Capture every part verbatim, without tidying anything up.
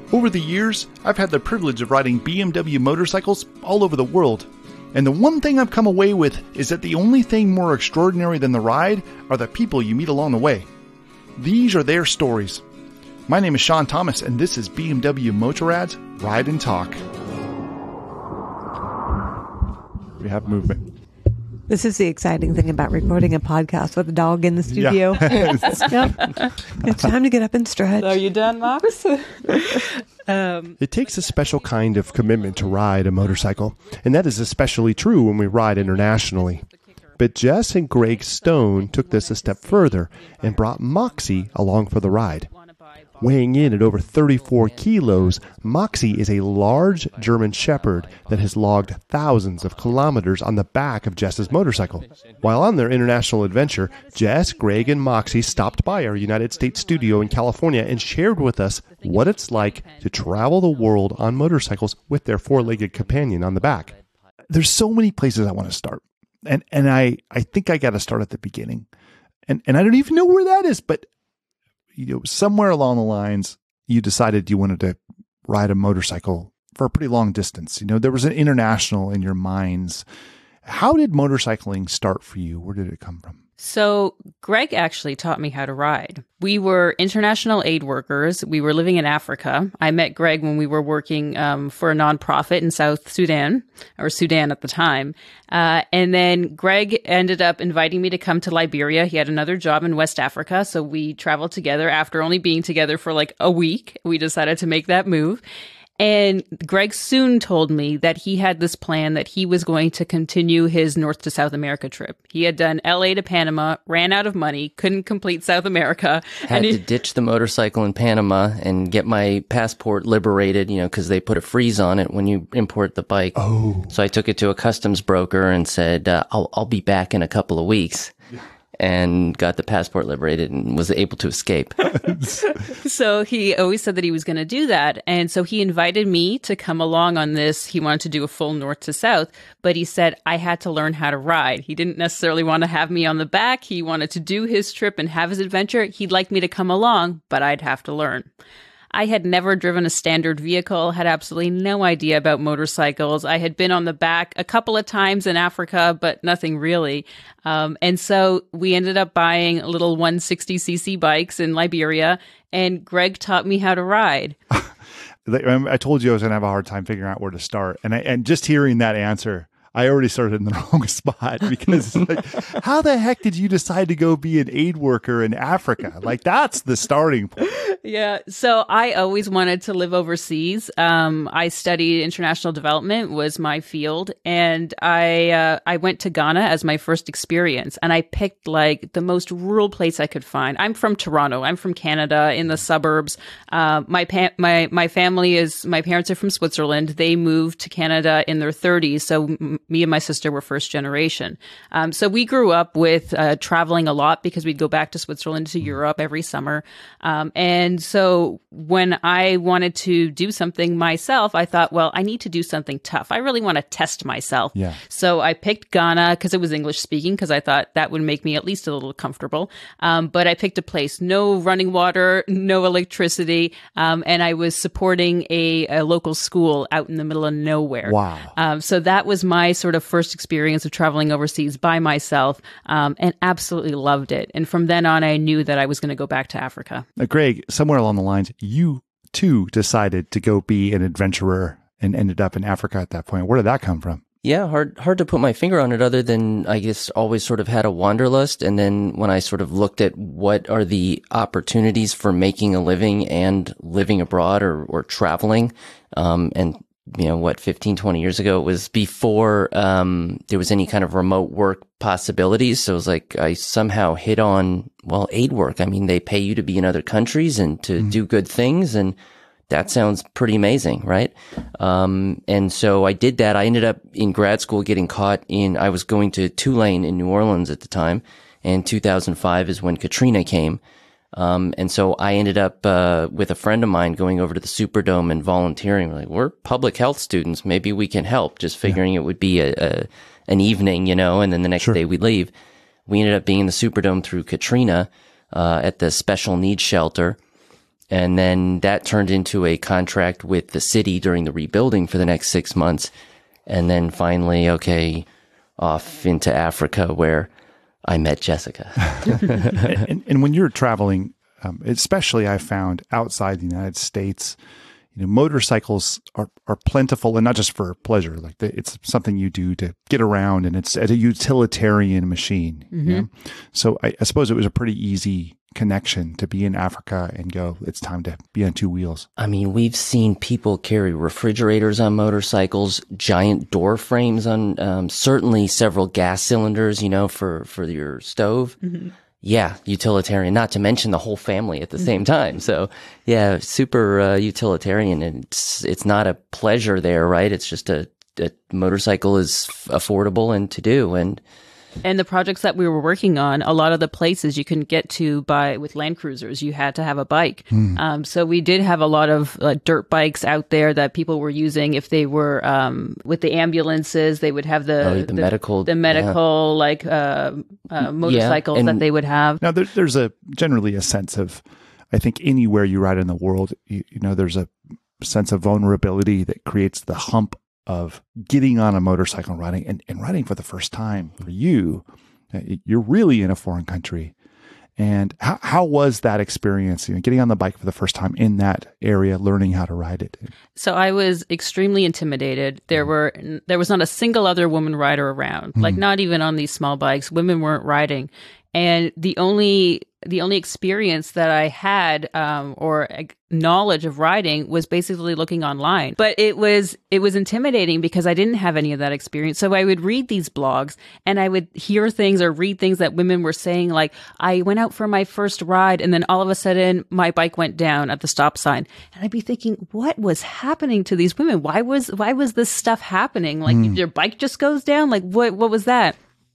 Over the years, I've had the privilege of riding B M W motorcycles all over the world. And the one thing I've come away with is that the only thing more extraordinary than the ride are the people you meet along the way. These are their stories. My name is Sean Thomas, and this is B M W Motorrad's Ride and Talk. We have movement. This is the exciting thing about recording a podcast with a dog in the studio. Yeah. Yep. It's time to get up and stretch. Are you done, Max? um, it takes a special kind of commitment to ride a motorcycle, and that is especially true when we ride internationally. But Jess and Greg Stone took this a step further and brought Moxie along for the ride. Weighing in at over thirty-four kilos, Moxie is a large German Shepherd that has logged thousands of kilometers on the back of Jess's motorcycle. While on their international adventure, Jess, Greg, and Moxie stopped by our United States studio in California and shared with us what it's like to travel the world on motorcycles with their four-legged companion on the back. There's so many places I want to start. And and I, I think I got to start at the beginning. And and I don't even know where that is, but you know, somewhere along the lines, you decided you wanted to ride a motorcycle for a pretty long distance. You know, there was an international in your minds. How did motorcycling start for you? Where did it come from? So Greg actually taught me how to ride. We were international aid workers. We were living in Africa. I met Greg when we were working um, for a nonprofit in South Sudan, or Sudan at the time. Uh, and then Greg ended up inviting me to come to Liberia. He had another job in West Africa. So we traveled together. After only being together for like a week, we decided to make that move. And Greg soon told me that he had this plan that he was going to continue his North to South America trip. He had done L A to Panama, ran out of money, couldn't complete South America. Had and he- to ditch the motorcycle in Panama and get my passport liberated, you know, because they put a freeze on it when you import the bike. Oh. So I took it to a customs broker and said, uh, I'll, I'll be back in a couple of weeks. Yeah. And got the passport liberated and was able to escape. So he always said that he was going to do that. And so he invited me to come along on this. He wanted to do a full north to south, but he said I had to learn how to ride. He didn't necessarily want to have me on the back. He wanted to do his trip and have his adventure. He'd like me to come along, but I'd have to learn. I had never driven a standard vehicle, had absolutely no idea about motorcycles. I had been on the back a couple of times in Africa, but nothing really. Um, and so we ended up buying little one sixty c c bikes in Liberia, and Greg taught me how to ride. I told you I was going to have a hard time figuring out where to start. And I, and just hearing that answer, I already started in the wrong spot because it's like, how the heck did you decide to go be an aid worker in Africa? Like, that's the starting point. Yeah. So I always wanted to live overseas. Um, I studied international development was my field. And I, uh, I went to Ghana as my first experience, and I picked like the most rural place I could find. I'm from Toronto. I'm from Canada in the suburbs. Uh, my, pa- my, my family is, my parents are from Switzerland. They moved to Canada in their thirties. So m- me and my sister were first generation. Um, so we grew up with, uh, traveling a lot because we'd go back to Switzerland to Europe every summer. Um, and And so when I wanted to do something myself, I thought, well, I need to do something tough. I really want to test myself. Yeah. So I picked Ghana because it was English speaking, because I thought that would make me at least a little comfortable. Um, but I picked a place, no running water, no electricity. Um, and I was supporting a, a local school out in the middle of nowhere. Wow. Um, so that was my sort of first experience of traveling overseas by myself, um, and absolutely loved it. And from then on, I knew that I was going to go back to Africa. Now, Greg, somewhere along the lines, you too decided to go be an adventurer and ended up in Africa at that point. Where did that come from? Yeah, hard hard to put my finger on it other than I guess always sort of had a wanderlust. And then when I sort of looked at what are the opportunities for making a living and living abroad or, or traveling, um, and you know, what, fifteen, twenty years ago, it was before, um, there was any kind of remote work possibilities. So it was like, I somehow hit on, well, aid work. I mean, they pay you to be in other countries and to mm. do good things. And that sounds pretty amazing, right? Um, and so I did that. I ended up in grad school getting caught in, I was going to Tulane in New Orleans at the time. And two thousand five is when Katrina came. Um, and so I ended up, uh, with a friend of mine going over to the Superdome and volunteering. We're like, we're public health students. Maybe we can help, just figuring yeah. it would be a, a, an evening, you know, and then the next sure. day we'd leave. We ended up being in the Superdome through Katrina, uh, at the special needs shelter. And then that turned into a contract with the city during the rebuilding for the next six months. And then finally, okay, off into Africa where I met Jessica. and, and when you're traveling, um, especially I found outside the United States, you know, motorcycles are, are plentiful, and not just for pleasure. Like the, it's something you do to get around, and it's a utilitarian machine. Mm-hmm. You know? So I, I suppose it was a pretty easy connection to be in Africa and go, it's time to be on two wheels. I mean, we've seen people carry refrigerators on motorcycles, giant door frames on, um, certainly several gas cylinders, you know, for, for your stove. Mm-hmm. Yeah, utilitarian, not to mention the whole family at the same time. So yeah, super uh, utilitarian, and it's, it's not a pleasure there, right? It's just a, a motorcycle is affordable and to do. And And the projects that we were working on, a lot of the places you couldn't get to by with Land Cruisers. You had to have a bike. Mm. Um, so we did have a lot of uh, dirt bikes out there that people were using. If they were um, with the ambulances, they would have the oh, the, the medical, the medical yeah. like uh, uh, motorcycles yeah, that they would have. Now there, there's a generally a sense of, I think anywhere you ride in the world, you, you know, there's a sense of vulnerability that creates the hump of getting on a motorcycle and riding and, and riding for the first time for you. You're really in a foreign country. And how, how was that experience, you know, getting on the bike for the first time in that area, learning how to ride it? So I was extremely intimidated. There were, there was not a single other woman rider around, mm. like not even on these small bikes. Women weren't riding. And the only the only experience that I had um, or knowledge of riding was basically looking online. But it was it was intimidating because I didn't have any of that experience. So I would read these blogs and I would hear things or read things that women were saying, like, I went out for my first ride and then all of a sudden my bike went down at the stop sign. And I'd be thinking, what was happening to these women? Why was why was this stuff happening? Like mm. your bike just goes down? Like what what was that?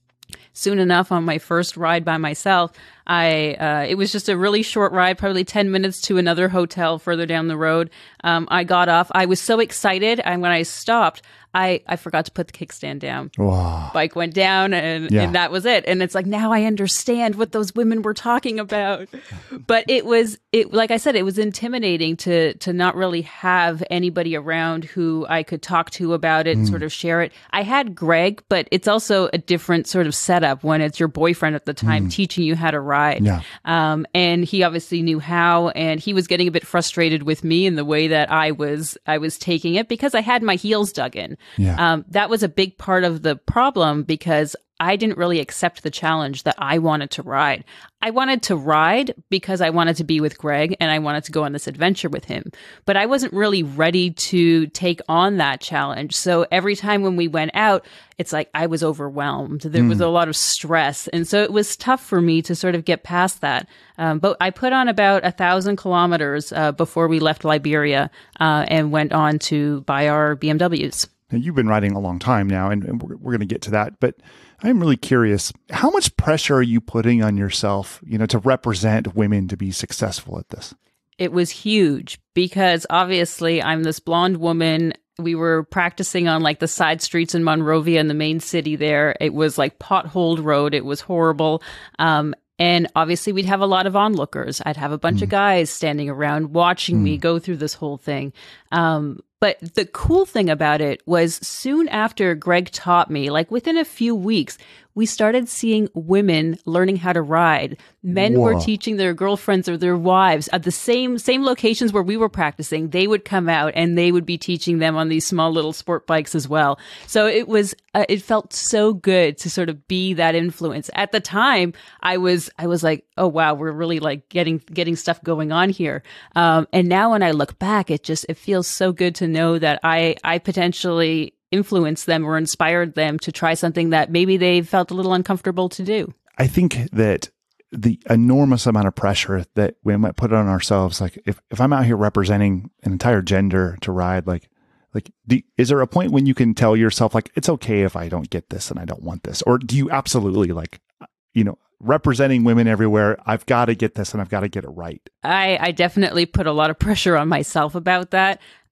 Soon enough, on my first ride by myself, I uh, it was just a really short ride, probably ten minutes to another hotel further down the road. Um, I got off. I was so excited, and when I stopped, I, I forgot to put the kickstand down. Wow. Bike went down, and, yeah. and that was it. And it's like, now I understand what those women were talking about. But it was, it like I said, it was intimidating to to not really have anybody around who I could talk to about it and mm. sort of share it. I had Greg, but it's also a different sort of setup when it's your boyfriend at the time mm. teaching you how to ride. Yeah. Um, and he obviously knew how, and he was getting a bit frustrated with me in the way that I was I was taking it because I had my heels dug in. Yeah. Um, that was a big part of the problem because I didn't really accept the challenge that I wanted to ride. I wanted to ride because I wanted to be with Greg and I wanted to go on this adventure with him. But I wasn't really ready to take on that challenge. So every time when we went out, it's like I was overwhelmed. There mm. was a lot of stress. And so it was tough for me to sort of get past that. Um, but I put on about a thousand kilometers uh, before we left Liberia uh, and went on to buy our B M Ws. Now, you've been riding a long time now, and, and we're, we're going to get to that. But I'm really curious, how much pressure are you putting on yourself, you know, to represent women to be successful at this? It was huge because obviously I'm this blonde woman. We were practicing on like the side streets in Monrovia in the main city there. It was like potholed road. It was horrible. Um, And obviously we'd have a lot of onlookers. I'd have a bunch mm. of guys standing around watching mm. me go through this whole thing. Um, but the cool thing about it was soon after Greg taught me, like within a few weeks, we started seeing women learning how to ride. Men Whoa. were teaching their girlfriends or their wives at the same same locations where we were practicing. They would come out and they would be teaching them on these small little sport bikes as well. So it was uh, it felt so good to sort of be that influence. At the time, I was I was like, oh wow, we're really like getting getting stuff going on here. Um, and now when I look back, it just it feels so good to know that I I potentially influenced them or inspired them to try something that maybe they felt a little uncomfortable to do. I think that the enormous amount of pressure that we might put on ourselves, like if, if I'm out here representing an entire gender to ride, like, like, do, is there a point when you can tell yourself, like, it's okay if I don't get this and I don't want this? Or do you absolutely like, you know, representing women everywhere, I've got to get this and I've got to get it right? I, I definitely put a lot of pressure on myself about that.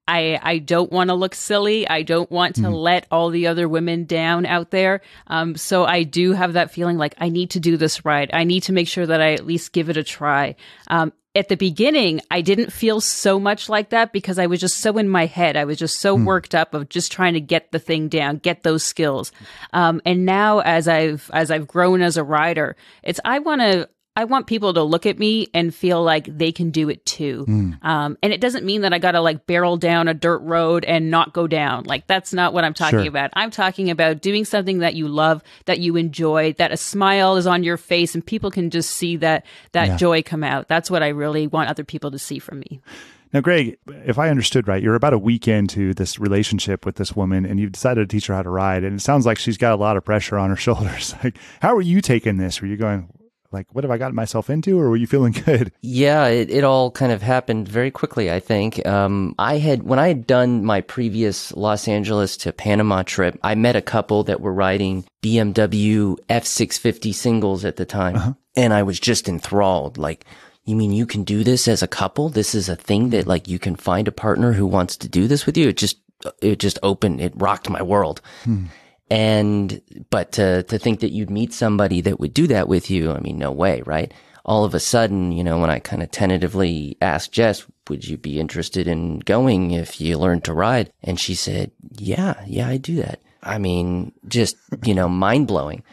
I, I don't want to look silly. I don't want to mm. let all the other women down out there. Um, so I do have that feeling like I need to do this right. I need to make sure that I at least give it a try. Um, at the beginning, I didn't feel so much like that because I was just so in my head. I was just so mm. worked up of just trying to get the thing down, get those skills. Um, and now as I've, as I've grown as a rider, it's, I want to, I want people to look at me and feel like they can do it too. Mm. Um, and it doesn't mean that I got to like barrel down a dirt road and not go down. Like that's not what I'm talking sure. about. I'm talking about doing something that you love, that you enjoy, that a smile is on your face and people can just see that, that yeah. joy come out. That's what I really want other people to see from me. Now, Greg, if I understood right, you're about a week into this relationship with this woman and you've decided to teach her how to ride. And it sounds like she's got a lot of pressure on her shoulders. Like, how are you taking this? Were you going, like, what have I gotten myself into, or were you feeling good? Yeah, it, it all kind of happened very quickly, I think. Um, I had, when I had done my previous Los Angeles to Panama trip, I met a couple that were riding B M W F six fifty singles at the time. Uh-huh. And I was just enthralled. Like, you mean you can do this as a couple? This is a thing that, like, you can find a partner who wants to do this with you? It just, it just opened, it rocked my world. Hmm. And, but to, to think that you'd meet somebody that would do that with you, I mean, no way, right? All of a sudden, you know, when I kind of tentatively asked Jess, would you be interested in going if you learned to ride? And she said, yeah, yeah, I do that. I mean, just, you know, mind blowing.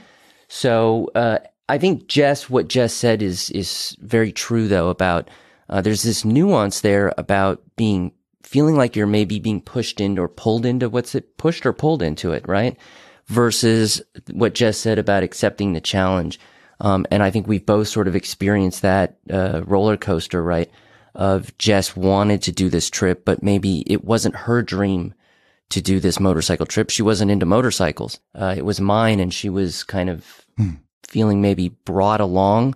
So, uh, I think Jess, what Jess said is, is very true though about, uh, there's this nuance there about being, feeling like you're maybe being pushed into or pulled into what's it, pushed or pulled into it, right? Versus what Jess said about accepting the challenge. Um, and I think we've both sort of experienced that, uh, roller coaster, right? Of Jess wanted to do this trip, but maybe it wasn't her dream to do this motorcycle trip. She wasn't into motorcycles. Uh, it was mine, and she was kind of hmm. feeling maybe brought along,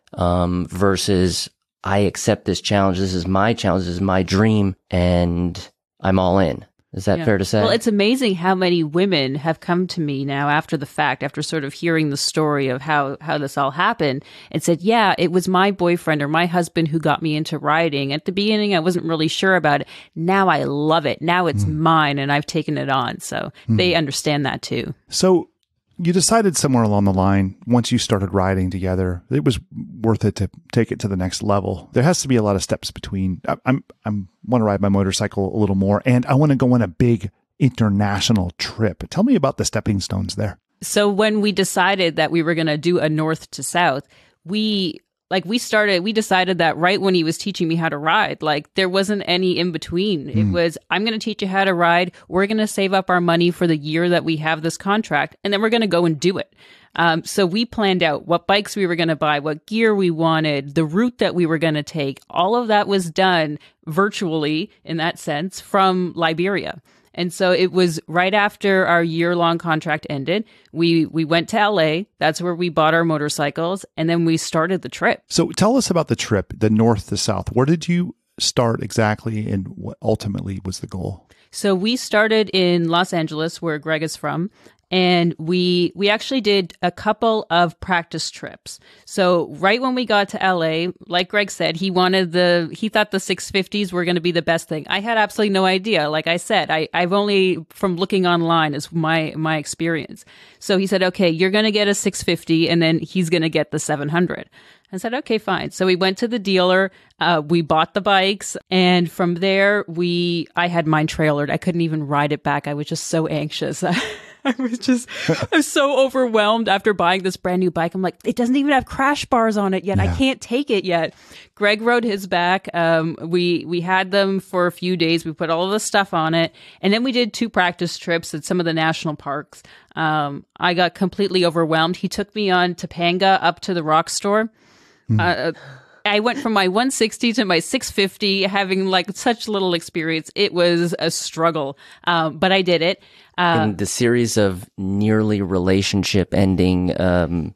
um, versus I accept this challenge. This is my challenge. This is my dream, and I'm all in. Is that yeah. fair to say? Well, it's amazing how many women have come to me now after the fact, after sort of hearing the story of how, how this all happened, and said, yeah, it was my boyfriend or my husband who got me into riding. At the beginning, I wasn't really sure about it. Now I love it. Now it's mm. mine, and I've taken it on. So mm. they understand that too. So you decided somewhere along the line, once you started riding together, it was worth it to take it to the next level. There has to be a lot of steps between. I, I'm, I'm want to ride my motorcycle a little more, and I want to go on a big international trip. Tell me about the stepping stones there. So when we decided that we were going to do a north to south, we like we started, we decided that right when he was teaching me how to ride, like there wasn't any in between. Mm. It was, I'm going to teach you how to ride. We're going to save up our money for the year that we have this contract, and then we're going to go and do it. Um, so we planned out what bikes we were going to buy, what gear we wanted, the route that we were going to take. All of that was done virtually, in that sense, from Liberia. And so it was right after our year-long contract ended. We we went to L A. That's where we bought our motorcycles, and then we started the trip. So tell us about the trip, the north to south. Where did you start exactly, and what ultimately was the goal? So we started in Los Angeles, where Greg is from. And we we actually did a couple of practice trips. So right when we got to L A, like Greg said, he wanted the he thought the six fifties were going to be the best thing. I had absolutely no idea. Like I said, I I've only from looking online is my my experience. So he said, "Okay, you're going to get a six fifty, and then he's going to get the seven hundred." I said, okay, fine. So we went to the dealer, uh, we bought the bikes, and from there, we, I had mine trailered. I couldn't even ride it back. I was just so anxious. I was just, I was so overwhelmed after buying this brand new bike. I'm like, it doesn't even have crash bars on it yet. Yeah. I can't take it yet. Greg rode his back. Um, we, we had them for a few days. We put all of the stuff on it. And then we did two practice trips at some of the national parks. Um, I got completely overwhelmed. He took me on Topanga up to the rock store. Mm. Uh, I went from my one sixty to my six fifty, having like such little experience. It was a struggle, um, but I did it. Uh, and the series of nearly relationship ending um,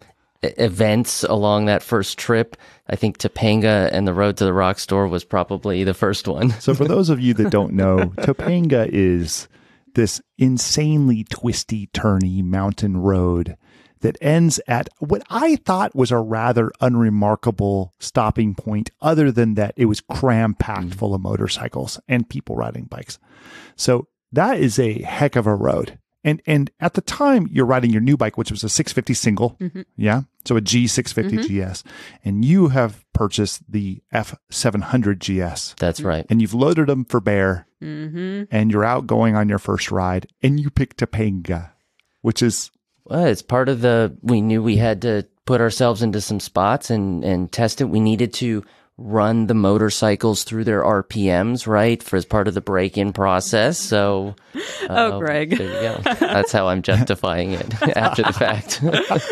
events along that first trip, I think Topanga and the road to the rock store was probably the first one. So for those of you that don't know, Topanga is this insanely twisty, turny mountain road that ends at what I thought was a rather unremarkable stopping point, other than that it was cram packed mm-hmm. full of motorcycles and people riding bikes. So that is a heck of a road. And and at the time, you're riding your new bike, which was a six fifty single. Mm-hmm. Yeah. So a G six fifty mm-hmm. G S. And you have purchased the F seven hundred G S. That's right. And you've loaded them for bear. Mm-hmm. And you're out going on your first ride. And you pick Topanga, which is... Well, it's part of the, we knew we had to put ourselves into some spots and, and test it. We needed to run the motorcycles through their R P Ms, right, for as part of the break-in process. So, uh, oh, Greg, there you go. That's how I'm justifying it after the fact.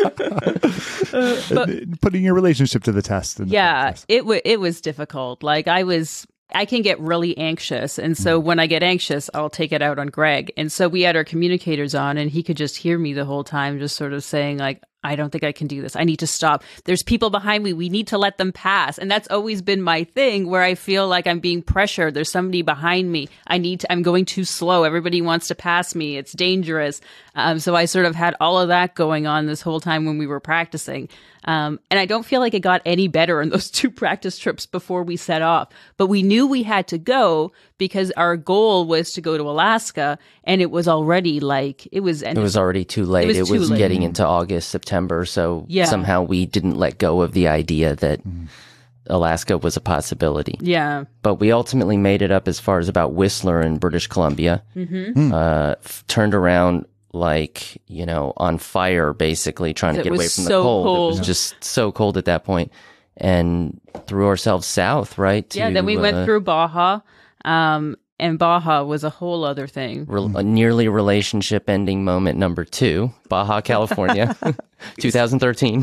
uh, but, Putting your relationship to the test. The yeah, process. it w- it was difficult. Like I was. I can get really anxious. And so when I get anxious, I'll take it out on Greg. And so we had our communicators on and he could just hear me the whole time, just sort of saying like, I don't think I can do this. I need to stop. There's people behind me. We need to let them pass. And that's always been my thing where I feel like I'm being pressured. There's somebody behind me. I need to, I'm going too slow. Everybody wants to pass me. It's dangerous. Um, so I sort of had all of that going on this whole time when we were practicing. Um, and I don't feel like it got any better in those two practice trips before we set off. But we knew we had to go because our goal was to go to Alaska. And it was already like, it was... It was already too late. It was, it was getting into August, September. So yeah. somehow we didn't let go of the idea that mm. Alaska was a possibility. Yeah. But we ultimately made it up as far as about Whistler in British Columbia. Mm-hmm. Uh, f- turned around like, you know, on fire, basically trying to get away from so the cold. cold. It was just so cold at that point. And threw ourselves south, right? To, yeah, then we uh, went through Baja. Um, and Baja was a whole other thing. Re- a nearly relationship ending moment number two, Baja, California, twenty thirteen.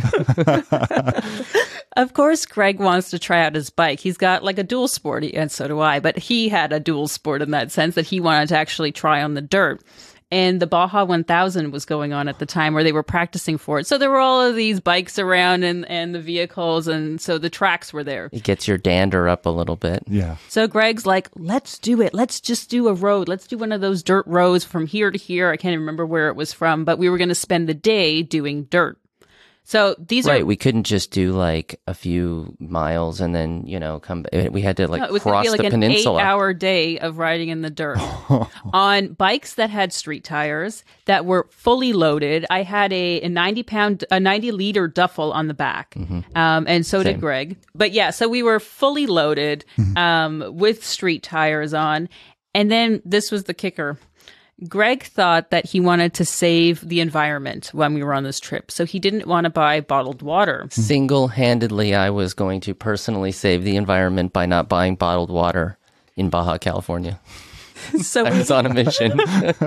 Of course, Greg wants to try out his bike. He's got like a dual sport, and so do I. But he had a dual sport in that sense that he wanted to actually try on the dirt. And the Baja one thousand was going on at the time where they were practicing for it. So there were all of these bikes around and, and the vehicles. And so the tracks were there. It gets your dander up a little bit. Yeah. So Greg's like, let's do it. Let's just do a road. Let's do one of those dirt roads from here to here. I can't even remember where it was from, but we were going to spend the day doing dirt. So these right, are... we couldn't just do like a few miles and then, you know, come... We had to like no, it was cross be like the an peninsula. eight hour day of riding in the dirt on bikes that had street tires that were fully loaded. I had a, a ninety pound, a ninety liter duffel on the back. Mm-hmm. Um, and so Same. did Greg. But yeah, so we were fully loaded um, with street tires on. And then this was the kicker. Greg thought that he wanted to save the environment when we were on this trip. So he didn't want to buy bottled water. Single-handedly, I was going to personally save the environment by not buying bottled water in Baja, California. So I was on a mission.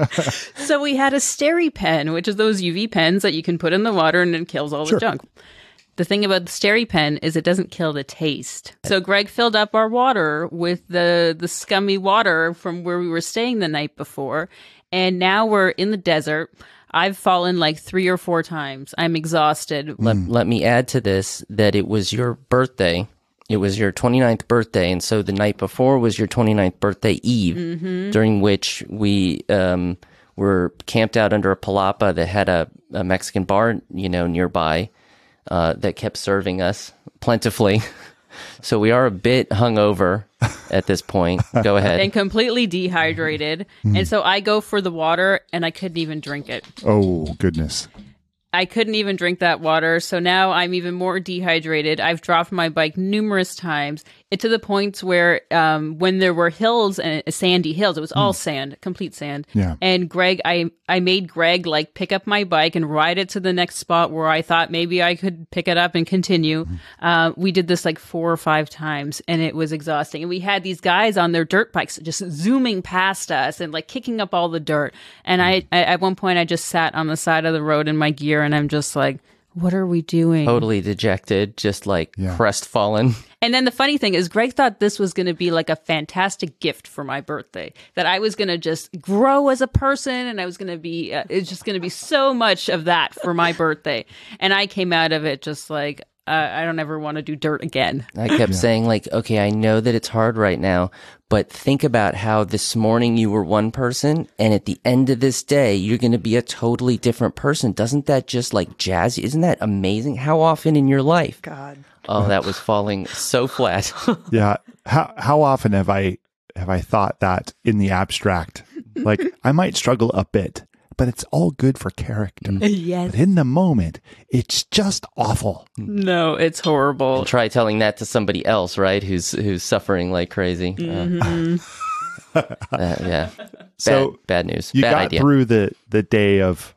So we had a SteriPen, which is those U V pens that you can put in the water and it kills all sure. the junk. The thing about the SteriPen is it doesn't kill the taste. So Greg filled up our water with the, the scummy water from where we were staying the night before. And now we're in the desert. I've fallen like three or four times. I'm exhausted. Let, let me add to this that it was your birthday. It was your twenty-ninth birthday. And so the night before was your twenty-ninth birthday eve, mm-hmm. during which we um, were camped out under a palapa that had a, a Mexican bar, you know, nearby uh, that kept serving us plentifully. So we are a bit hungover at this point. Go ahead. And completely dehydrated. Mm. And so I go for the water and I couldn't even drink it. Oh, goodness. I couldn't even drink that water. So now I'm even more dehydrated. I've dropped my bike numerous times. It to the point where um, when there were hills and uh, sandy hills, it was all mm. sand, complete sand. Yeah. And Greg, I, I made Greg like pick up my bike and ride it to the next spot where I thought maybe I could pick it up and continue. Mm. Uh, we did this like four or five times and it was exhausting. And we had these guys on their dirt bikes just zooming past us and like kicking up all the dirt. And I, I at one point I just sat on the side of the road in my gear and I'm just like, what are we doing? Totally dejected, just like yeah. crestfallen. And then the funny thing is, Greg thought this was going to be like a fantastic gift for my birthday, that I was going to just grow as a person and I was going to be, uh, it's just going to be so much of that for my birthday. And I came out of it just like, uh, I don't ever want to do dirt again. I kept yeah. saying like, okay, I know that it's hard right now, but think about how this morning you were one person and at the end of this day, you're going to be a totally different person. Doesn't that just like jazz you? Isn't that amazing? How often in your life? God. Oh, that was falling so flat. Yeah. How, how often have I, have I thought that in the abstract? Like I might struggle a bit, but it's all good for character. Yes. But in the moment, it's just awful. No, it's horrible. And try telling that to somebody else, right? Who's who's suffering like crazy. Mm-hmm. Uh, uh, yeah. Bad, So bad news. You bad got idea. through the, the day of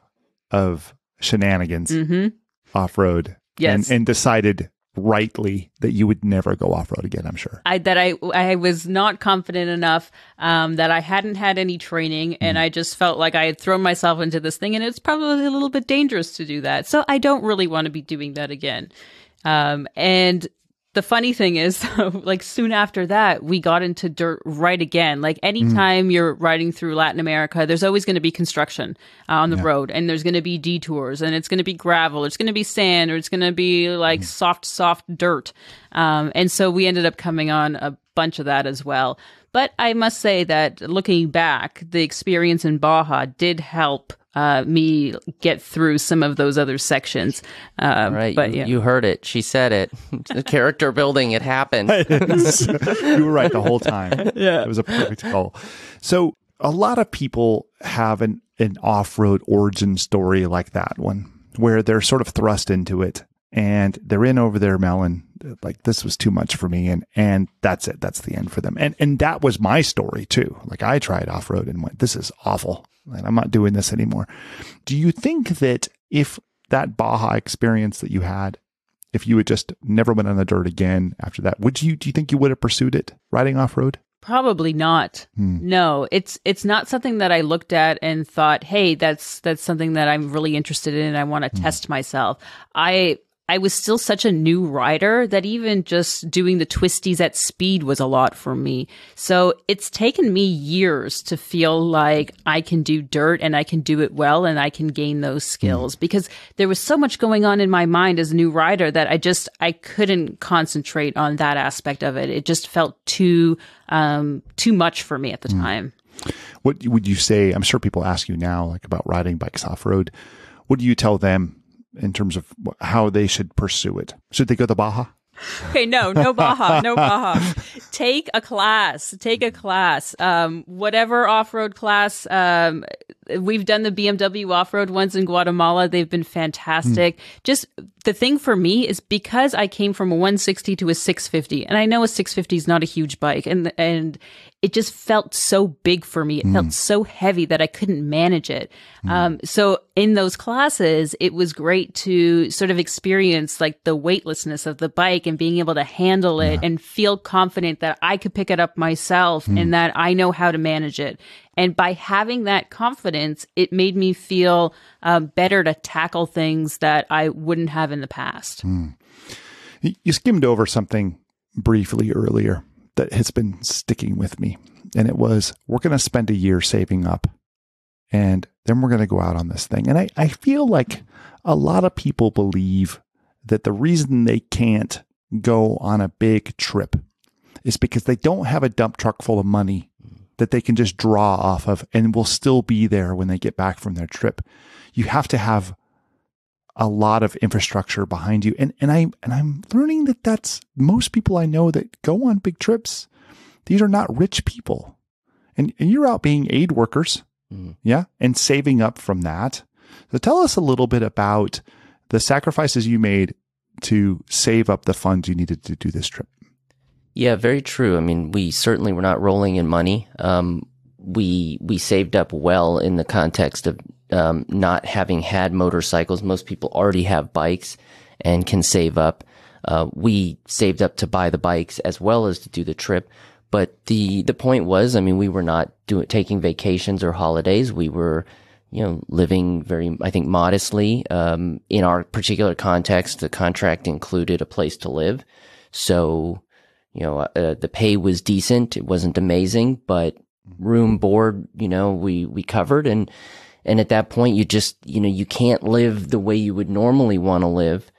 of shenanigans Mm-hmm. off road, Yes. and, and decided rightly that you would never go off road again. I'm sure. I, that I I was not confident enough, um, that I hadn't had any training, and I just felt like I had thrown myself into this thing, and it's probably a little bit dangerous to do that. So I don't really want to be doing that again. Um, and the funny thing is, though, like soon after that, we got into dirt right again. Like anytime mm. you're riding through Latin America, there's always going to be construction uh, on the yeah. road, and there's going to be detours, and it's going to be gravel, it's going to be sand, or it's going to be like mm. soft, soft dirt. Um, and so we ended up coming on a bunch of that as well. But I must say that looking back, the experience in Baja did help Uh, me get through some of those other sections. Uh, right. But you, yeah. you heard it. She said it. The character building, it happened. You were right the whole time. Yeah. It was a perfect call. So a lot of people have an, an off-road origin story like that one, where they're sort of thrust into it and they're in over their melon. Like, this was too much for me. And, and that's it. That's the end for them. And, and that was my story too. Like, I tried off-road and went, this is awful. And I'm not doing this anymore. Do you think that if that Baja experience that you had, if you had just never went on the dirt again after that, would you, do you think you would have pursued it, riding off-road? Probably not. Hmm. No, it's it's not something that I looked at and thought, hey, that's that's something that I'm really interested in and I want to hmm. test myself. I I was still such a new rider that even just doing the twisties at speed was a lot for me. So it's taken me years to feel like I can do dirt and I can do it well and I can gain those skills, mm. because there was so much going on in my mind as a new rider that I just, I couldn't concentrate on that aspect of it. It just felt too, um, too much for me at the mm. time. What would you say? I'm sure people ask you now, like, about riding bikes off-road. What do you tell them in terms of how they should pursue it? Should they go to Baja? Okay, no, no Baja, no Baja. Take a class, take a class, um, whatever off-road class. Um, we've done the B M W off-road ones in Guatemala. They've been fantastic. Mm. Just the thing for me is because I came from a one sixty to a six fifty, and I know a six fifty is not a huge bike, and and it just felt so big for me. It mm. felt so heavy that I couldn't manage it. Mm. Um, so in those classes, it was great to sort of experience like the weightlessness of the bike and being able to handle it yeah. and feel confident that I could pick it up myself mm. and that I know how to manage it. And by having that confidence, it made me feel um, better to tackle things that I wouldn't have in the past. Mm. You skimmed over something briefly earlier that has been sticking with me. And it was, we're going to spend a year saving up and then we're going to go out on this thing. And I, I feel like a lot of people believe that the reason they can't go on a big trip is because they don't have a dump truck full of money that they can just draw off of and will still be there when they get back from their trip. You have to have a lot of infrastructure behind you. And, and I, and I'm learning that that's most people I know that go on big trips. These are not rich people, and, and you're out being aid workers. Mm. Yeah. And saving up from that. So tell us a little bit about the sacrifices you made to save up the funds you needed to do this trip. Yeah, very true. I mean, we certainly were not rolling in money. Um, we, we saved up well in the context of Um, not having had motorcycles. Most people already have bikes and can save up. Uh, we saved up to buy the bikes as well as to do the trip. But the, the point was, I mean, we were not doing, taking vacations or holidays. We were, you know, living very, I think, modestly. Um, in our particular context, the contract included a place to live. So, you know, uh, the pay was decent. It wasn't amazing, but room, board, you know, we, we covered. And, And at that point, you just, you know, you can't live the way you would normally want to live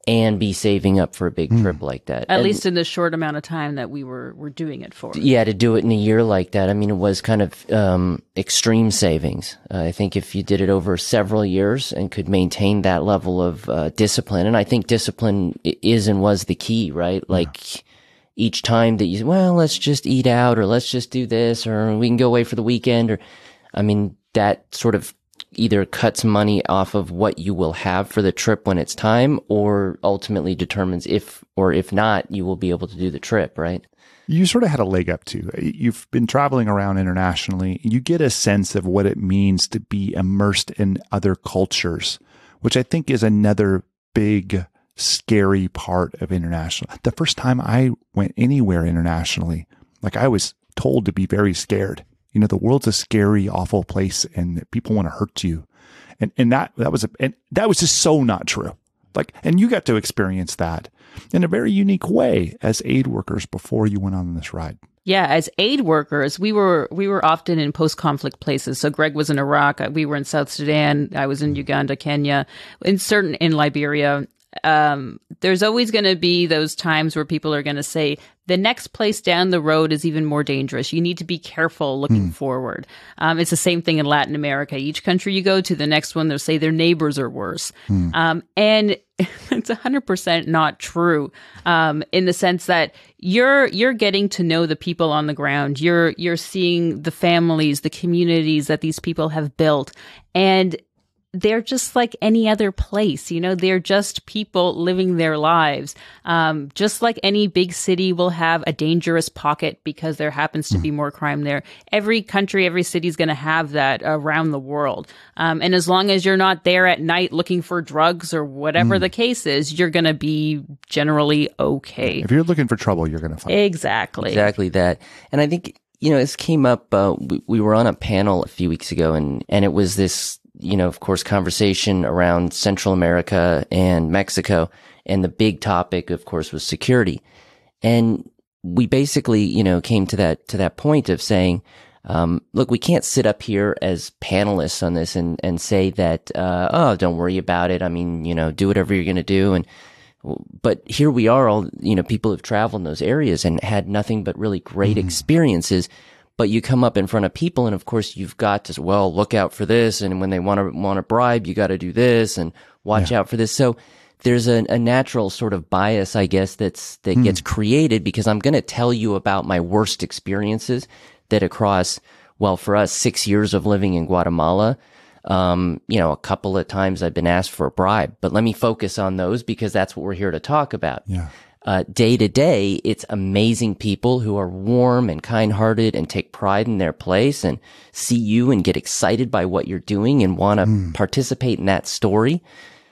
and be saving up for a big Mm. trip like that. At And- least in the short amount of time that we were were doing it for. Yeah, to do it in a year like that, I mean, it was kind of um, extreme savings. Uh, I think if you did it over several years and could maintain that level of uh, discipline, and I think discipline i- is and was the key, right? Like each time that you, well, let's just eat out, or let's just do this, or we can go away for the weekend, or, I mean, that sort of either cuts money off of what you will have for the trip when it's time, or ultimately determines if or if not, you will be able to do the trip, right? You sort of had a leg up too. You've been traveling around internationally. You get a sense of what it means to be immersed in other cultures, which I think is another big, scary part of international. The first time I went anywhere internationally, like I was told to be very scared. You know, the world's a scary, awful place, and people want to hurt you. And and that that was a and that was just so not true. Like, and you got to experience that in a very unique way as aid workers before you went on this ride. Yeah, as aid workers, we were we were often in post-conflict places. So Greg was in Iraq, we were in South Sudan, I was in Uganda, Kenya, in certain in Liberia. Um, there's always going to be those times where people are going to say the next place down the road is even more dangerous. You need to be careful looking Hmm. forward. Um, it's the same thing in Latin America. Each country you go to, the next one, they'll say their neighbors are worse. Hmm. Um, and it's one hundred percent not true, um, in the sense that you're you're getting to know the people on the ground. You're you're seeing the families, the communities that these people have built, and they're just like any other place. You know, they're just people living their lives. Um, just like any big city will have a dangerous pocket because there happens to be more crime there. Every country, every city is going to have that around the world. Um, and as long as you're not there at night looking for drugs or whatever the case is, you're going to be generally okay. If you're looking for trouble, you're going to find it. Exactly. Exactly that. And I think, you know, this came up, uh, we, we were on a panel a few weeks ago, and, and it was this, you know, of course, conversation around Central America and Mexico. And the big topic, of course, was security. And we basically, you know, came to that, to that point of saying, um, look, we can't sit up here as panelists on this and, and say that, uh, oh, don't worry about it. I mean, you know, do whatever you're going to do. And, but here we are, all, you know, people have traveled in those areas and had nothing but really great mm-hmm. experiences. But you come up in front of people, and of course you've got to, well, look out for this. And when they want to want to bribe, you got to do this and watch yeah. out for this. So there's a, a natural sort of bias, I guess, that's that mm. gets created because I'm going to tell you about my worst experiences that across, well, for us, six years of living in Guatemala, um, you know, a couple of times I've been asked for a bribe. But let me focus on those because that's what we're here to talk about. Yeah. Uh, day to day, it's amazing people who are warm and kind-hearted and take pride in their place and see you and get excited by what you're doing and want to mm. participate in that story.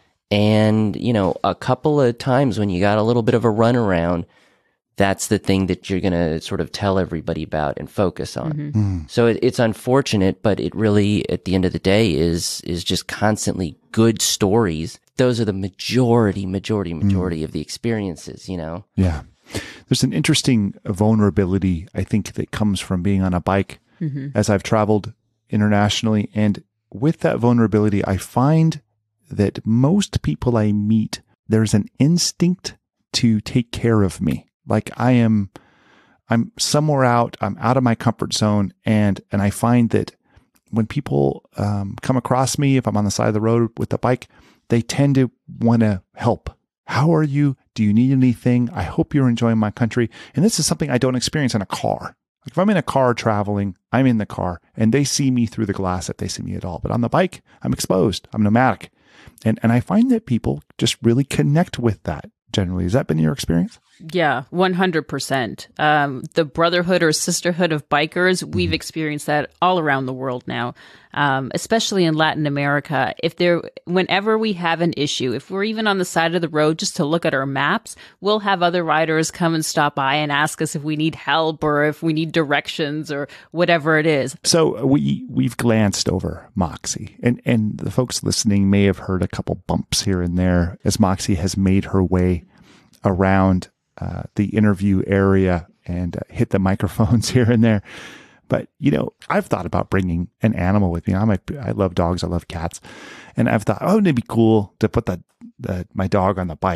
And, you know, a couple of times when you got a little bit of a runaround, that's the thing that you're going to sort of tell everybody about and focus on. Mm-hmm. Mm. So it, it's unfortunate, but it really, at the end of the day, is is just constantly good stories. Those are the majority, majority, majority mm. of the experiences, you know? Yeah. There's an interesting vulnerability, I think, that comes from being on a bike mm-hmm. as I've traveled internationally. And with that vulnerability, I find that most people I meet, there's an instinct to take care of me. Like I am, I'm somewhere out, I'm out of my comfort zone. And, and I find that when people um, come across me, if I'm on the side of the road with the bike, they tend to want to help. How are you? Do you need anything? I hope you're enjoying my country. And this is something I don't experience in a car. Like if I'm in a car traveling, I'm in the car and they see me through the glass if they see me at all. But on the bike, I'm exposed. I'm nomadic. And, and I find that people just really connect with that generally. Has that been your experience? Yeah, one hundred percent. Um, the brotherhood or sisterhood of bikers, mm-hmm. we've experienced that all around the world now, um, especially in Latin America. If there, whenever we have an issue, if we're even on the side of the road just to look at our maps, we'll have other riders come and stop by and ask us if we need help or if we need directions or whatever it is. So we, we've glanced over Moxie, and, and the folks listening may have heard a couple bumps here and there as Moxie has made her way around Uh, the interview area and uh, hit the microphones here and there. But, you know, I've thought about bringing an animal with me. I'm a, I love dogs. I love cats. And I've thought, oh, it'd be cool to put the, the, my dog on the bike.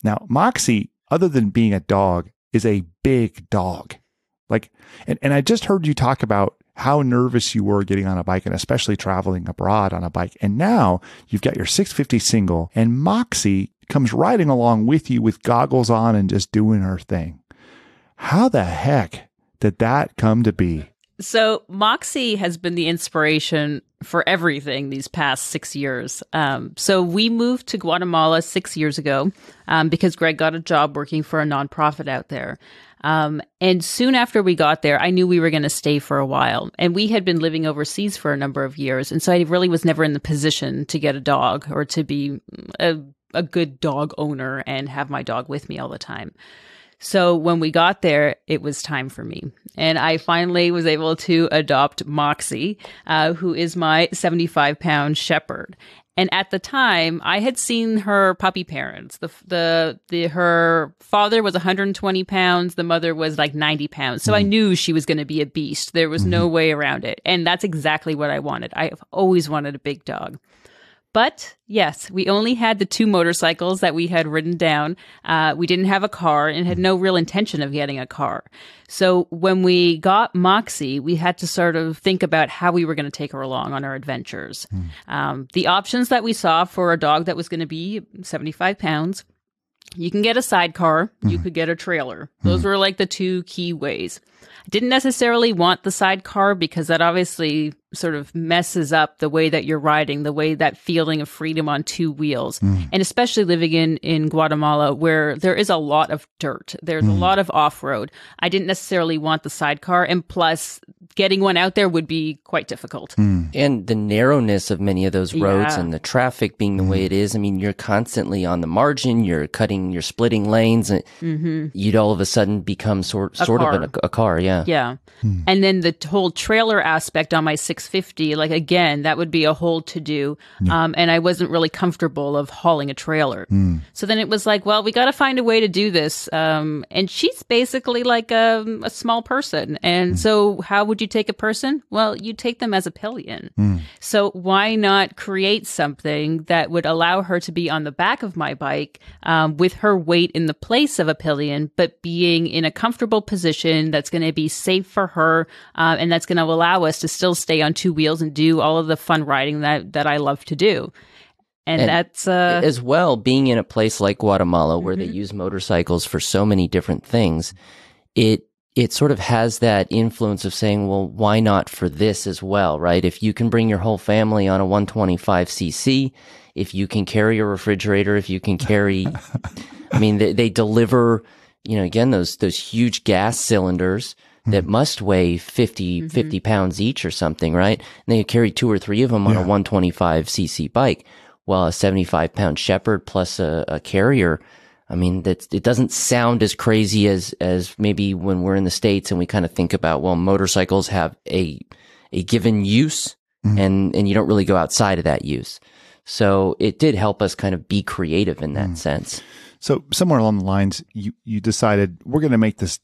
Now, Moxie, other than being a dog, is a big dog. Like, and, and I just heard you talk about how nervous you were getting on a bike and especially traveling abroad on a bike. And now you've got your six fifty single and Moxie comes riding along with you with goggles on and just doing her thing. How the heck did that come to be? So Moxie has been the inspiration for everything these past six years. Um, so we moved to Guatemala six years ago um, because Greg got a job working for a nonprofit out there. Um, and soon after we got there, I knew we were going to stay for a while. And we had been living overseas for a number of years. And so I really was never in the position to get a dog or to be a, a good dog owner and have my dog with me all the time. So when we got there, it was time for me. And I finally was able to adopt Moxie, uh, who is my seventy-five pound shepherd. And at the time, I had seen her puppy parents. The the the her father was one hundred twenty pounds. The mother was like ninety pounds. So mm. I knew she was going to be a beast. There was mm-hmm. no way around it. And that's exactly what I wanted. I've always wanted a big dog. But yes, we only had the two motorcycles that we had ridden down. Uh, we didn't have a car and had no real intention of getting a car. So when we got Moxie, we had to sort of think about how we were going to take her along on our adventures. Mm. Um, the options that we saw for a dog that was going to be seventy-five pounds, you can get a sidecar, mm. you could get a trailer. Those mm. were like the two key ways. I didn't necessarily want the sidecar because that obviously sort of messes up the way that you're riding, the way that feeling of freedom on two wheels. Mm. And especially living in, in Guatemala where there is a lot of dirt. There's mm. a lot of off-road. I didn't necessarily want the sidecar. And plus, getting one out there would be quite difficult. Mm. And the narrowness of many of those roads yeah. and the traffic being the mm. way it is. I mean, you're constantly on the margin. You're cutting, you're splitting lanes. And mm-hmm. you'd all of a sudden become sort, sort of a, a car. Yeah. Yeah. Mm. And then the whole trailer aspect on my six fifty, like again, that would be a whole to do. Yeah. Um, and I wasn't really comfortable of hauling a trailer. Mm. So then it was like, well, we got to find a way to do this. Um, and she's basically like a, a small person. And mm. so how would you take a person? Well, you take them as a pillion. Mm. So why not create something that would allow her to be on the back of my bike um, with her weight in the place of a pillion, but being in a comfortable position that's going to be safe for her, uh, and that's going to allow us to still stay on two wheels and do all of the fun riding that, that I love to do. And, and that's uh, as well, being in a place like Guatemala where mm-hmm. they use motorcycles for so many different things, it it sort of has that influence of saying, well, why not for this as well, right? If you can bring your whole family on a one twenty-five c c, if you can carry a refrigerator, if you can carry, I mean, they, they deliver, you know, again, those those huge gas cylinders that must weigh fifty, mm-hmm. fifty pounds each or something, right? And they carry two or three of them on yeah. a one twenty-five c c bike, while a seventy-five pound shepherd plus a, a carrier, I mean, that's, it doesn't sound as crazy as, as maybe when we're in the States and we kind of think about, well, motorcycles have a, a given use mm-hmm. and, and you don't really go outside of that use. So it did help us kind of be creative in that mm-hmm. sense. So somewhere along the lines, you, you decided we're going to make this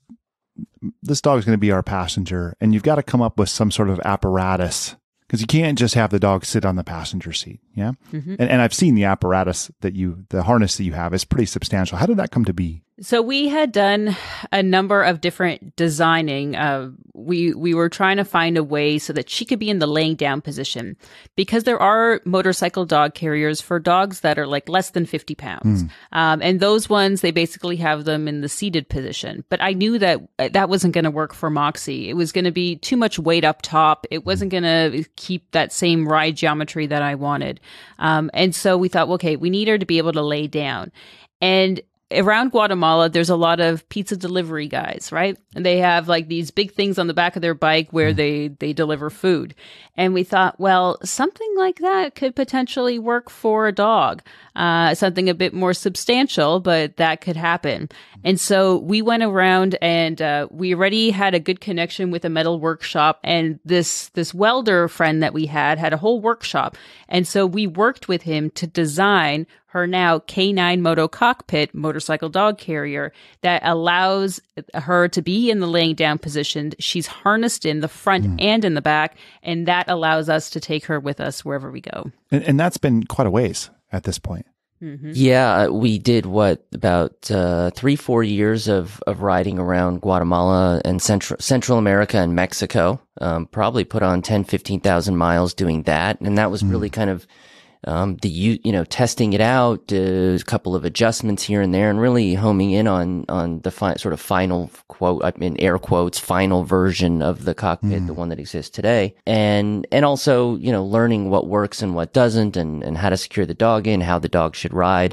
this dog is going to be our passenger, and you've got to come up with some sort of apparatus because you can't just have the dog sit on the passenger seat. Yeah. Mm-hmm. And, and I've seen the apparatus that you, the harness that you have is pretty substantial. How did that come to be? So we had done a number of different designing. Uh, we we were trying to find a way so that she could be in the laying down position because there are motorcycle dog carriers for dogs that are like less than fifty pounds. Mm. Um, and those ones, they basically have them in the seated position. But I knew that that wasn't going to work for Moxie. It was going to be too much weight up top. It wasn't going to keep that same ride geometry that I wanted. Um, and so we thought, well, okay, we need her to be able to lay down. And around Guatemala, there's a lot of pizza delivery guys, right? And they have like these big things on the back of their bike where they, they deliver food. And we thought, well, something like that could potentially work for a dog. Uh, something a bit more substantial, but that could happen. And so we went around and uh, we already had a good connection with a metal workshop. And this, this welder friend that we had had a whole workshop. And so we worked with him to design her now K nine Moto Cockpit motorcycle dog carrier that allows her to be in the laying down position. She's harnessed in the front mm. and in the back, and that allows us to take her with us wherever we go. And, and that's been quite a ways at this point. Mm-hmm. Yeah, we did what about uh, three, four years of, of riding around Guatemala and Central Central America and Mexico. Um, probably put on ten, fifteen thousand miles doing that, and that was mm. really kind of um, the you you know testing it out, uh, a couple of adjustments here and there, and really homing in on on the fi- sort of final quote, I mean air quotes, final version of the cockpit, mm. the one that exists today, and and also you know learning what works and what doesn't, and and how to secure the dog in, how the dog should ride.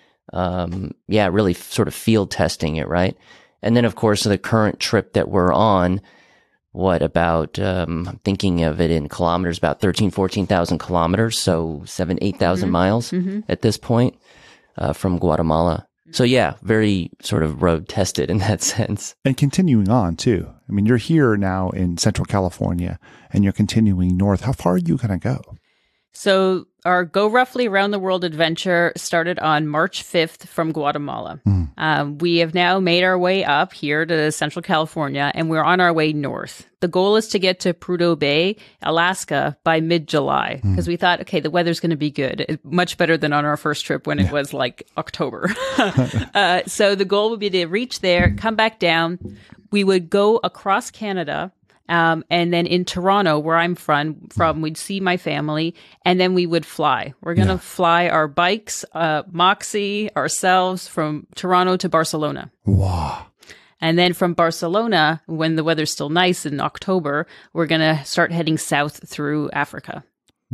Um, yeah, really f- sort of field testing it, right? And then of course the current trip that we're on. What about, um, I'm thinking of it in kilometers, about thirteen, fourteen thousand kilometers. So seven, eight thousand mm-hmm. miles mm-hmm. at this point, uh, from Guatemala. So yeah, very sort of road tested in that sense. And continuing on too. I mean, you're here now in Central California and you're continuing north. How far are you going to go? So our Go Roughly Around the World adventure started on March fifth from Guatemala. Mm. Um, we have now made our way up here to Central California, and we're on our way north. The goal is to get to Prudhoe Bay, Alaska, by mid-July, because mm. we thought, okay, the weather's going to be good, much better than on our first trip when yeah. it was like October. uh, so the goal would be to reach there, come back down. We would go across Canada. Um, and then in Toronto, where I'm from, from, we'd see my family, and then we would fly. We're going to yeah. fly our bikes, uh, Moxie, ourselves, from Toronto to Barcelona. Wow. And then from Barcelona, when the weather's still nice in October, we're going to start heading south through Africa.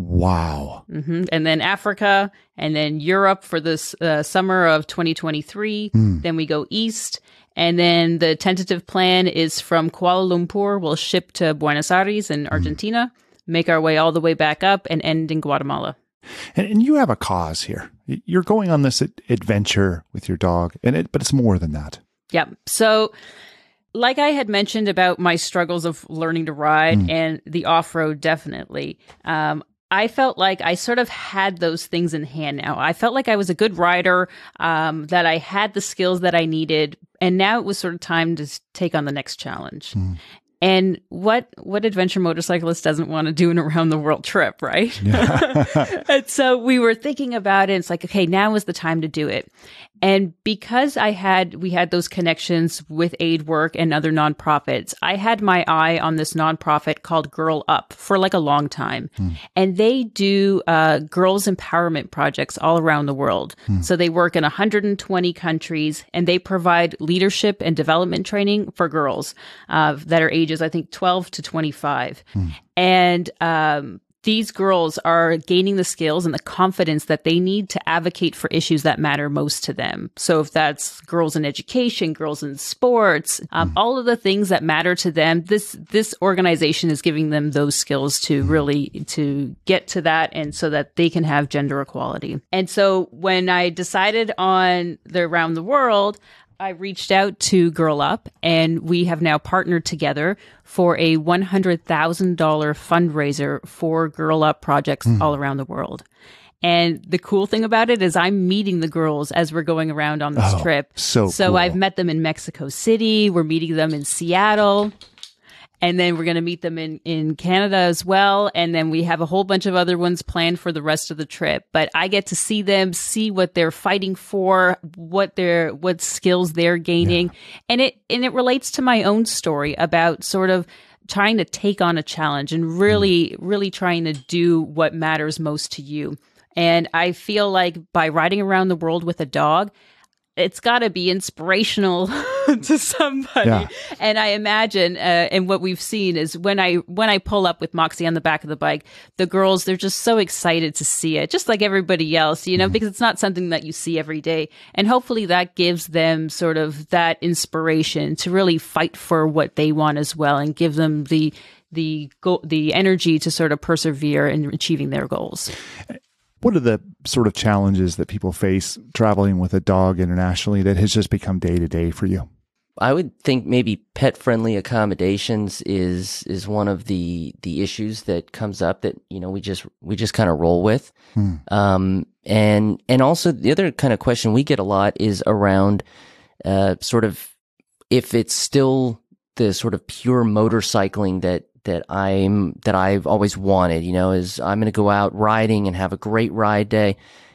Wow. Mm-hmm. And then Africa, and then Europe for this uh, summer of twenty twenty-three. Mm. Then we go east. And then the tentative plan is from Kuala Lumpur, we'll ship to Buenos Aires in Argentina, mm. make our way all the way back up and end in Guatemala. And, and you have a cause here. You're going on this adventure with your dog, and it, but it's more than that. Yeah. So like I had mentioned about my struggles of learning to ride mm. and the off-road, definitely. Um, I felt like I sort of had those things in hand now. I felt like I was a good rider, um, that I had the skills that I needed. And now it was sort of time to take on the next challenge. Mm. And what what adventure motorcyclist doesn't want to do an around the world trip, right? Yeah. And so we were thinking about it. And it's like, okay, now is the time to do it. And because I had, we had those connections with aid work and other nonprofits, I had my eye on this nonprofit called Girl Up for like a long time. Mm. And they do uh, girls empowerment projects all around the world. Mm. So they work in one hundred twenty countries, and they provide leadership and development training for girls uh, that are ages, I think, twelve to twenty-five. Mm. And um these girls are gaining the skills and the confidence that they need to advocate for issues that matter most to them. So if that's girls in education, girls in sports, um, mm. all of the things that matter to them, this this organization is giving them those skills to really to get to that, and so that they can have gender equality. And so when I decided on the Around the World, I reached out to Girl Up, and we have now partnered together for a one hundred thousand dollars fundraiser for Girl Up projects mm. all around the world. And the cool thing about it is I'm meeting the girls as we're going around on this oh, trip. So, so cool. I've met them in Mexico City. We're meeting them in Seattle. And then we're going to meet them in, in Canada as well. And then we have a whole bunch of other ones planned for the rest of the trip. But I get to see them, see what they're fighting for, what they're, what skills they're gaining. Yeah. And it, and it relates to my own story about sort of trying to take on a challenge and really, mm. really trying to do what matters most to you. And I feel like by riding around the world with a dog, it's got to be inspirational to somebody. Yeah. And I imagine, uh, and what we've seen is when I when I pull up with Moxie on the back of the bike, the girls, they're just so excited to see it, just like everybody else, you know, mm-hmm. because it's not something that you see every day. And hopefully that gives them sort of that inspiration to really fight for what they want as well, and give them the the go- the energy to sort of persevere in achieving their goals. What are the sort of challenges that people face traveling with a dog internationally that has just become day to day for you? I would think maybe pet-friendly accommodations is is one of the the issues that comes up that, you know, we just we just kind of roll with. Hmm. Um, and and also the other kind of question we get a lot is around uh, sort of if it's still the sort of pure motorcycling that that I'm that I've always wanted, you know, is I'm going to go out riding and have a great ride day.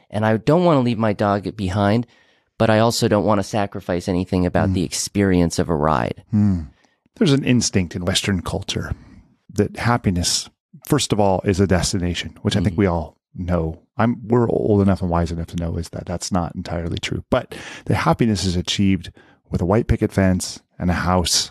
And I don't want to leave my dog behind, but I also don't want to sacrifice anything about mm. the experience of a ride. Mm. There's an instinct in Western culture that happiness, first of all, is a destination, which mm. I think we all know. I'm we're old enough and wise enough to know is that that's not entirely true. But the happiness is achieved with a white picket fence and a house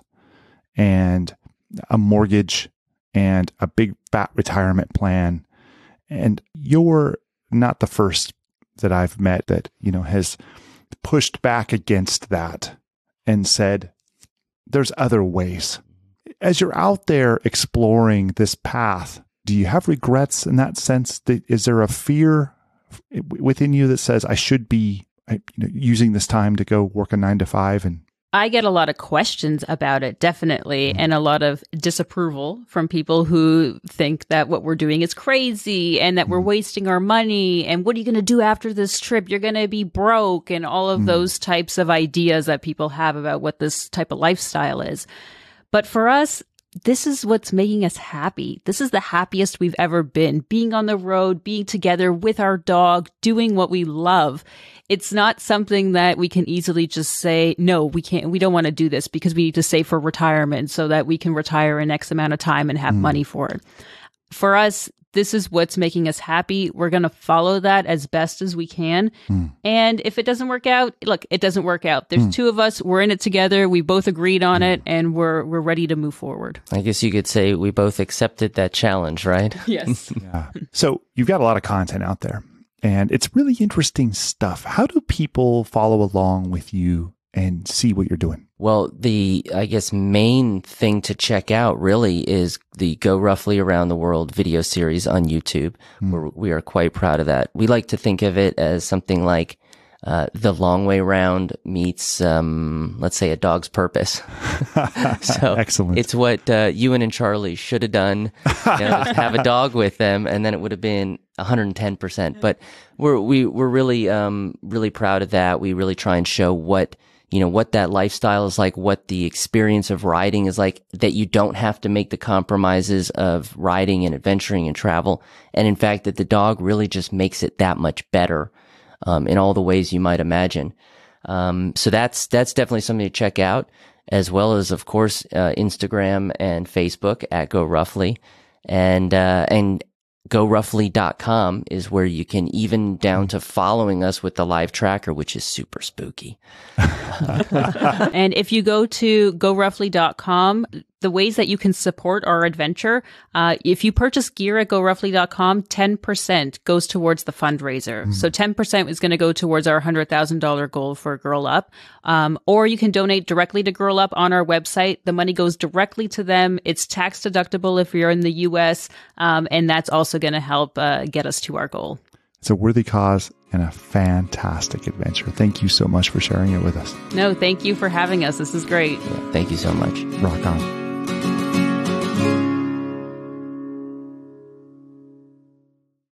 and a mortgage and a big fat retirement plan. And you're not the first that I've met that, you know, has pushed back against that and said, there's other ways. As you're out there exploring this path, do you have regrets in that sense? Is there a fear within you that says, I should be you know, using this time to go work a nine to five? And I get a lot of questions about it, definitely, mm-hmm. and a lot of disapproval from people who think that what we're doing is crazy and that mm-hmm. we're wasting our money. And what are you going to do after this trip? You're going to be broke, and all of mm-hmm. those types of ideas that people have about what this type of lifestyle is. But for us, this is what's making us happy. This is the happiest we've ever been. Being on the road, being together with our dog, doing what we love. It's not something that we can easily just say, no, we can't, we don't want to do this because we need to save for retirement so that we can retire in X amount of time and have mm. money for it. For us, this is what's making us happy. We're going to follow that as best as we can. Mm. And if it doesn't work out, look, it doesn't work out. There's mm. two of us. We're in it together. We both agreed on mm. it, and we're we're ready to move forward. I guess you could say we both accepted that challenge, right? Yes. Yeah. So you've got a lot of content out there, and it's really interesting stuff. How do people follow along with you and see what you're doing? Well, the, I guess, main thing to check out really is the Go Roughly Around the World video series on YouTube. Mm. Where we are quite proud of that. We like to think of it as something like uh, The Long Way Round meets, um, let's say, A Dog's Purpose. So excellent. It's what uh, Ewan and Charlie should have done. You know, just have a dog with them, and then it would have been one hundred ten percent. But we're we we're really um really proud of that. We really try and show what. You know, what that lifestyle is like, what the experience of riding is like, that you don't have to make the compromises of riding and adventuring and travel. And in fact, that the dog really just makes it that much better, um, in all the ways you might imagine. Um, so that's, that's definitely something to check out, as well as, of course, uh, Instagram and Facebook at Go Roughly. And, uh, and, go roughly dot com is where you can, even down to following us with the live tracker, which is super spooky. And if you go to go roughly dot com, the ways that you can support our adventure, uh, if you purchase gear at go roughly dot com, ten percent goes towards the fundraiser. Mm. So ten percent is going to go towards our one hundred thousand dollars goal for Girl Up. Um, or you can donate directly to Girl Up on our website. The money goes directly to them. It's tax deductible if you're in the U S, um, and that's also going to help uh, get us to our goal. It's a worthy cause and a fantastic adventure. Thank you so much for sharing it with us. No, thank you for having us. This is great. Yeah, thank you so much. Rock on.